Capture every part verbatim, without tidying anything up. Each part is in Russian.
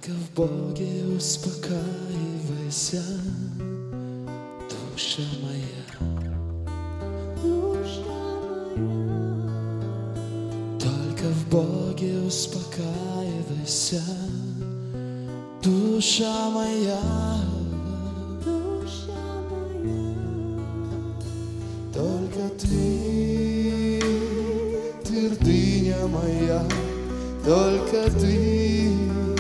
Только в Боге успокаивайся, душа моя, душа моя. только в Боге успокаивайся, душа моя, Душа моя. только Ты, твердыня моя, только Ты,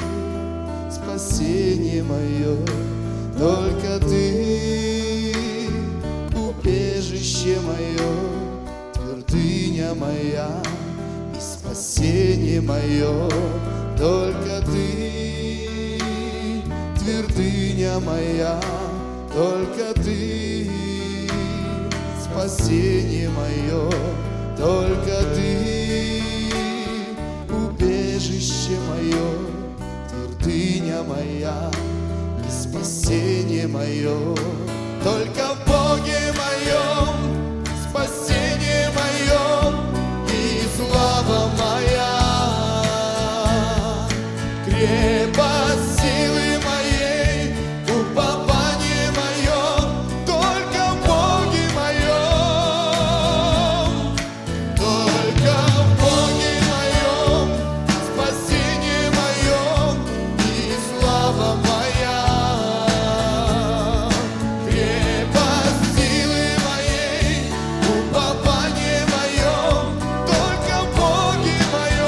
спасение мое, только Ты, убежище мое, твердыня моя и спасение мое, только Ты, твердыня моя, только Ты, спасение мое, только Ты, убежище мое, твердыня моя и спасение мое, только в Боге моем спасение мое и слава моя, крепость силы моей, упование мое, только в Боге моем, только в Боге моем спасение мое и слава моя, крепость силы моей, упование мое, только в Боге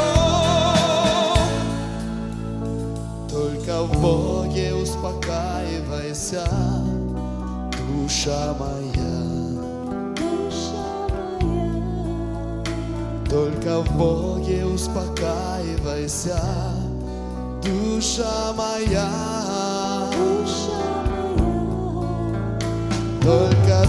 моем, только в Боге успокаивайся, душа моя. Душа моя. Только в Боге успокаивайся, душа моя. Душа моя. Только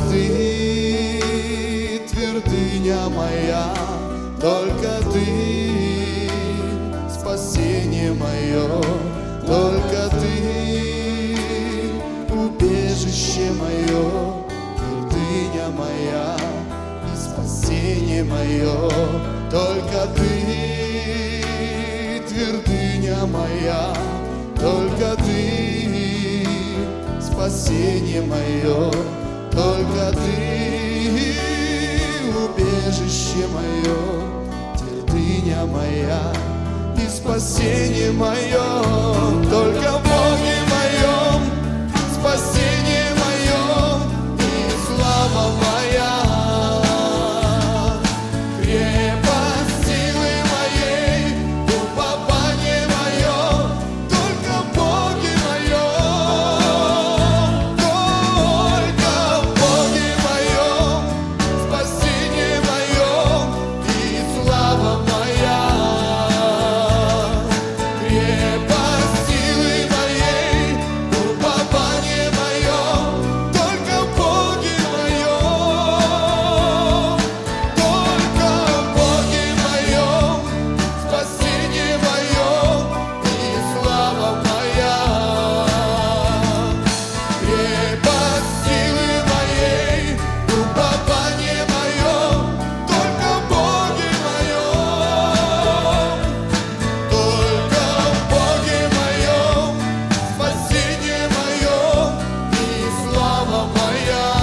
Ты, твердыня моя, только Ты, спасение мое, только Ты, убежище мое, твердыня моя и спасение мое, только Ты, твердыня моя, только Ты, спасение мое, только Ты, убежище мое, твердыня моя и спасение мое, только в Боге моем спасение мое и слава моя, крепость силы моей, упование мое, только в Боге моем, только в Боге моем спасение мое и слава моя, крепость силы моей, упование мое, только в Боге моем, только в Боге моем спасение мое и слава моя, крепость силы моей, упование мое, только в Боге моем, только в Боге моем спасение мое и слава моя,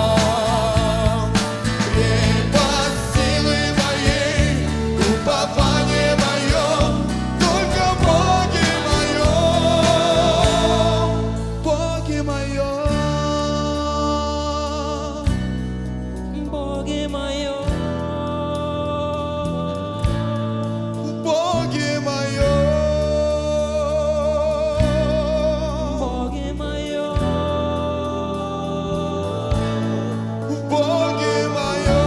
крепость силы моей, упование мое, только в Боге моем, Боге моем. Боге моем. Боге моем, Боге моем. Боге моем,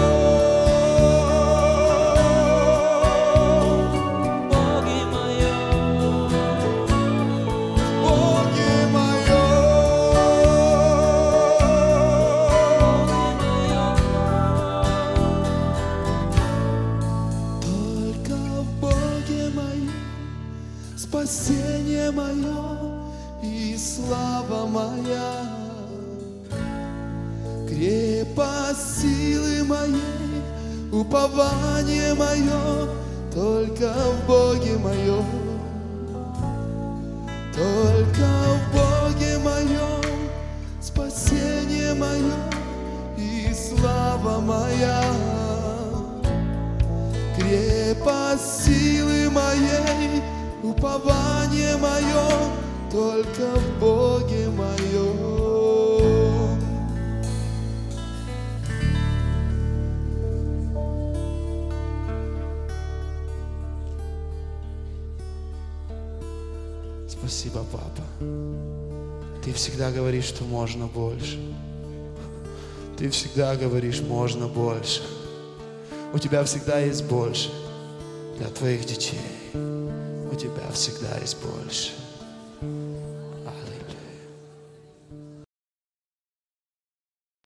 Боге моем. Боге моем, только в Боге моем спасение мое и слава моя, крепость силы моей, упование мое, только в Боге моем, Только в Боге моем спасение мое и слава моя. Крепость силы моей, упование мое, только в Боге моем. Спасибо, папа. Ты всегда говоришь, что можно больше. Ты всегда говоришь, можно больше. У тебя всегда есть больше для твоих детей. У тебя всегда есть больше.